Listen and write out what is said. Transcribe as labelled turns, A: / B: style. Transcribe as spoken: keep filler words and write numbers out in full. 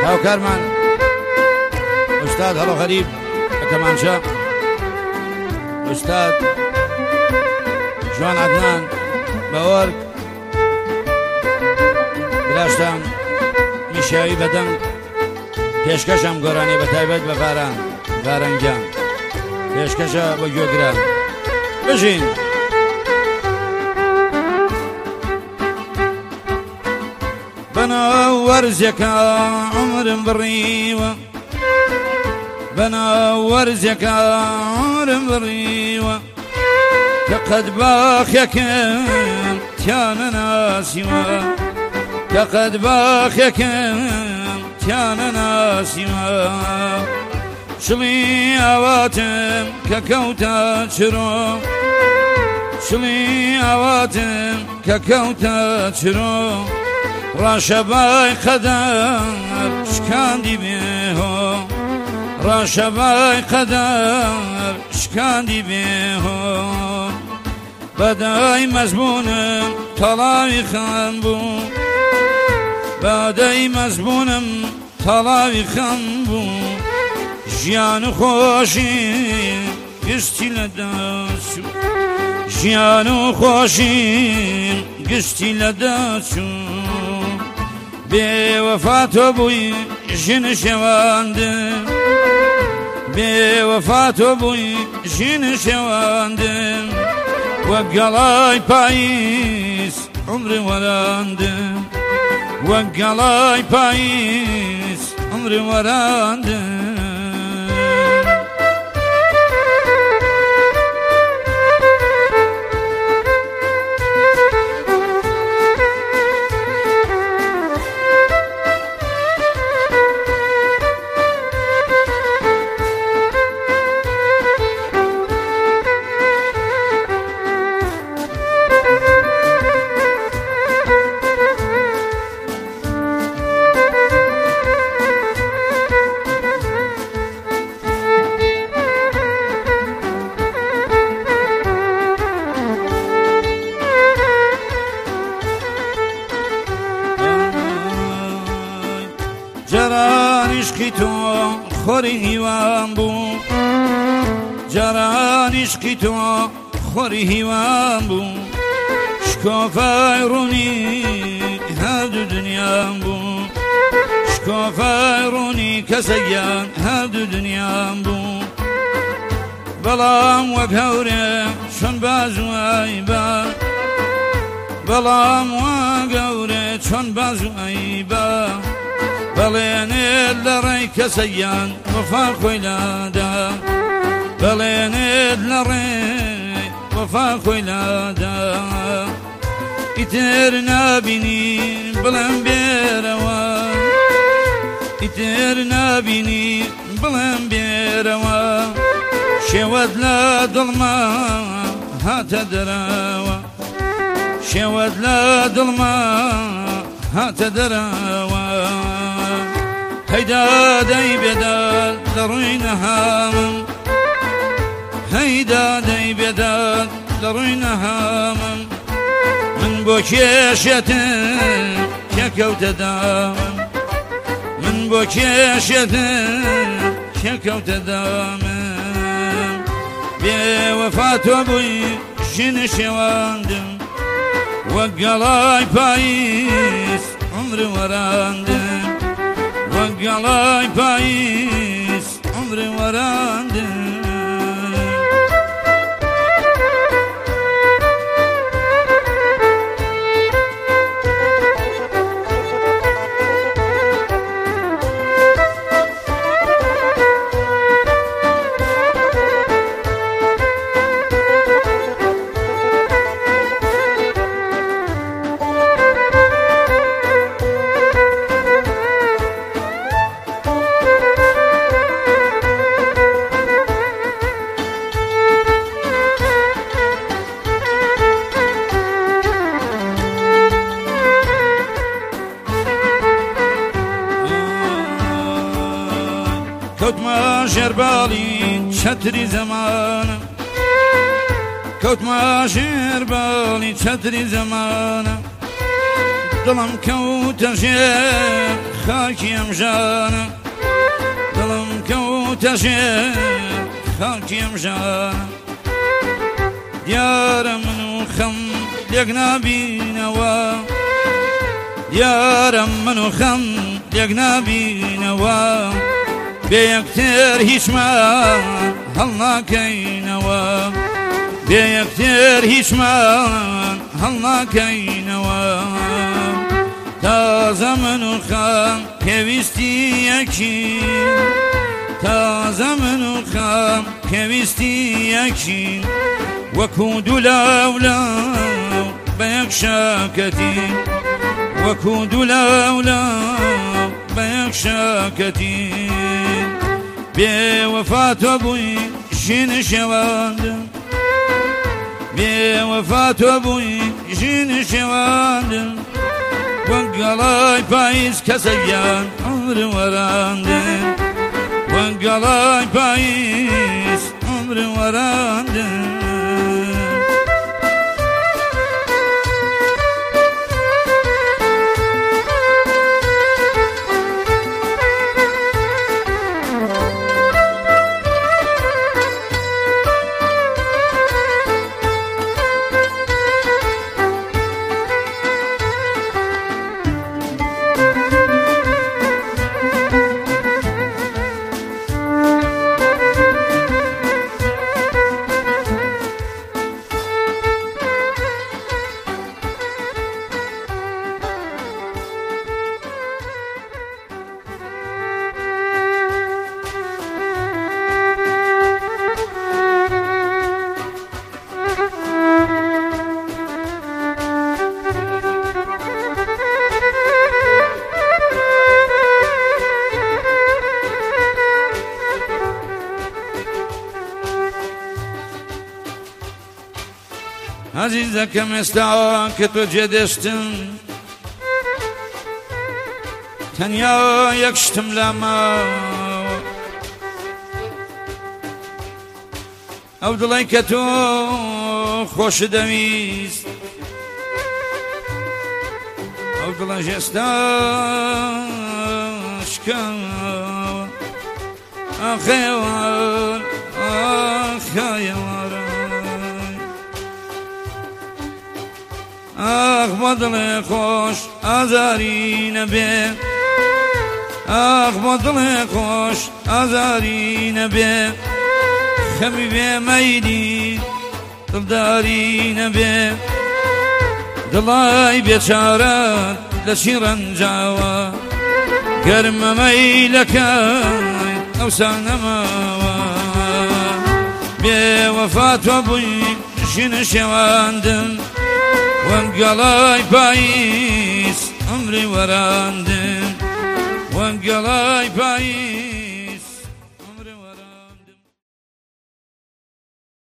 A: هاوکارمان ئوستاد هەڵە غەریب ئەتەمانچە، ئوستاد جوان عەدنان بەوەرگ، براشتان میشاوی بەدەنگ، پێشکەشم گۆرانی بە تایبەت بە باران بارەنگیان، پێشکەشە بە گوێگران بژین. بەناو وەرزێکە عومرم بڕیوە، بەناو وەرزێکە عومرم بڕیوە، کە قەت باخێکم تیانە ناسیوە، کە قەت باخێکم تیانە ناسیوە، شڵی ئاواتم کە کەوتە چرۆ، شڵی ئاواتم کە کەوتە چرۆ، ڕاشەبای قەدەر شکاندی بێهۆ، ڕاشەبای قەدەر شکاندی بێهۆ، بەدای مەزبوونم تەڵاوی خەم بوو، بەدای مەزبوونم تەڵاوی خەم بوو، ژیان و خۆشی گشتی لەدەچوو، ژیان و خۆشی گشتی لەدەچوو، بێوەفا تۆ بووی ژن شێواندم، بێوەفا تۆ بووی ژن شێواندم، وەک گەڵای پاییز عومری وەراندم، وەک گەڵای پاییز عومری وەراندم. جاران عشقی تۆ خۆری هیوام بوو، جاران عشقی تۆ خۆری هیوام بوو، شکۆفای ڕوونی هەردوو دنیام بوو، شکۆفای ڕوونی کەسەگیان هەردوو دنیام بوو، بەڵام وەک هەورێ چۆن بازوای با، بەڵام وەک هەورێ چۆن بازوای با، بەڵێنێت لە ڕێی کەسەیان وەفا خۆی لادا، بەڵێنێت لە ڕێی وەفا خۆی لادا، ئیتر نابینی بڵێم بێرەوە، ئیتر نابینی بڵێم بێرەوە، شێوەت لە دڵما هاتە دەرەوە، شێوەت لە دڵما هاتە دەرەوە، هەیدا دەی بێداد لە ڕووی نەهامم، هەیدا دەی بێداد لە ڕووی نەهامم، من بۆ کێشێتم کێکەوتە دامم، من بۆ کێشێتم کێکەوتە دامم، بێوەفا تۆ بووی ژن شێواندم، وەک گەڵای پاییز عومری وەراندم، وەک گەڵای پاییز عومری وەراندم. کەوتمە ژێرباڵی چەتری زەمانە، کەوتمە ژێرباڵی چەتری زەمانە، دڵم کەوتە ژێر خاکی ئەم ژانە دڵم کەوتە ژێر خاکی ئەم ژانە دیارە من و خەم لێک نابینەوە دیارە من و خەم لێک نابینەوە بێ یەکتر هیچمان هەڵ ناکەینەوە بێ یەکتر هیچمان هەڵ ناکەینەوە تازە من و خەم پێویستی یەکین تازە من و خەم پێویستی یەکین وەکو دوو لەولەو بە یەک شاکەتین وەکو دوو لەولەو بە یەک شاکەتین بێوەفا تۆ بووی ژینە شێواندن بێوەفا تۆ بووی ژینە شێواندن وەک گەڵای پاییز کەسەگیان عمر وەراندن وەک گەڵای پاییز عمر وەراندن عزیزەکەم ئێستا کە تۆ جێدەشتم تەنیا یەک شتم لە ماوە ئەو دڵی کە تۆ خۆش دەویست ئەو دڵەش ئێستا شکاوە ئاخێوار ئاخایەوارە ئاخ بۆ دڵێ خۆش ئازاری نەبێ ئاخ بۆ دڵێ خۆش ئازاری نەبێ خەمی بێ مەیلی دڵداری نەبێ دڵای بێچارەت لە چی ڕەنجاوە گەرمە مەیلەکەی ئەوسا نەماوە بێوەفا تۆ بووی ژینە شێواندن وەک گەڵای پاییز عمری وەراندن وەک گەڵای پاییز